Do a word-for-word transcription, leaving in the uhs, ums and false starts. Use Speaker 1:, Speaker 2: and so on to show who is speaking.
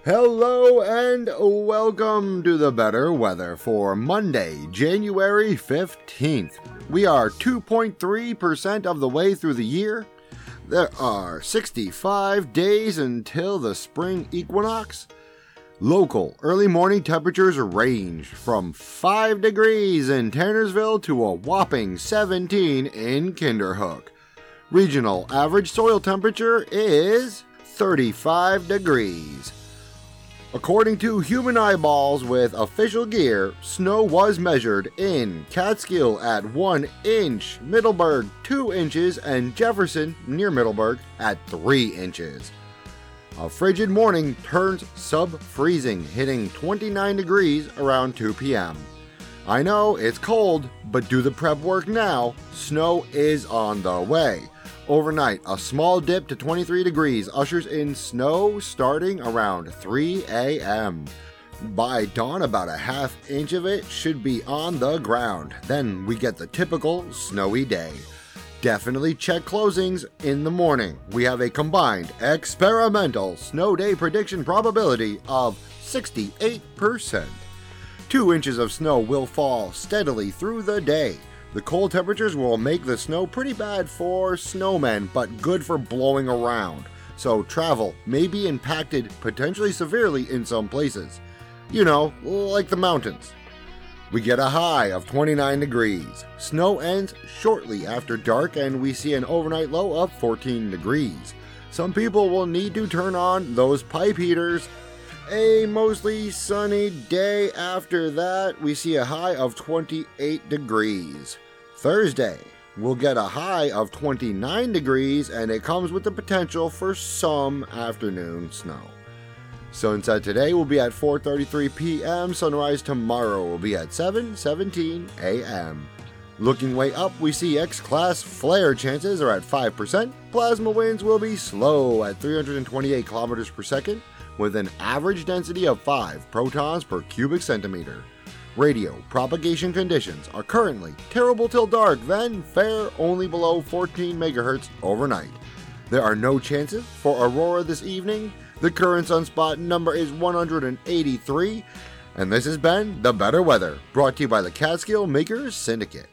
Speaker 1: Hello and welcome to the better weather for Monday, January fifteenth. We are two point three percent of the way through the year. There are sixty-five days until the spring equinox. Local early morning temperatures range from five degrees in Tannersville to a whopping seventeen in Kinderhook. Regional average soil temperature is thirty-five degrees. According to human eyeballs with official gear, snow was measured in Catskill at one inch, Middleburg two inches, and Jefferson, near Middleburg, at three inches. A frigid morning turns sub-freezing, hitting twenty-nine degrees around two p.m. I know it's cold, but do the prep work now. Snow is on the way. Overnight, a small dip to twenty-three degrees ushers in snow starting around three a.m. By dawn, about a half inch of it should be on the ground. Then we get the typical snowy day. Definitely check closings in the morning. We have a combined experimental snow day prediction probability of sixty-eight percent. Two inches of snow will fall steadily through the day. The cold temperatures will make the snow pretty bad for snowmen, but good for blowing around. So travel may be impacted potentially severely in some places. You know, like the mountains. We get a high of twenty-nine degrees. Snow ends shortly after dark and we see an overnight low of fourteen degrees. Some people will need to turn on those pipe heaters. A mostly sunny day after that, we see a high of twenty-eight degrees. Thursday, we'll get a high of twenty-nine degrees, and it comes with the potential for some afternoon snow. Sunset today will be at four thirty-three p.m. Sunrise tomorrow will be at seven seventeen a.m. Looking way up, we see X-class flare chances are at five percent. Plasma winds will be slow at three hundred twenty-eight kilometers per second, with an average density of five protons per cubic centimeter. Radio propagation conditions are currently terrible till dark, then fair only below fourteen megahertz overnight. There are no chances for aurora this evening. The current sunspot number is one hundred eighty-three, and this has been The Better Weather, brought to you by the Catskill Makers Syndicate.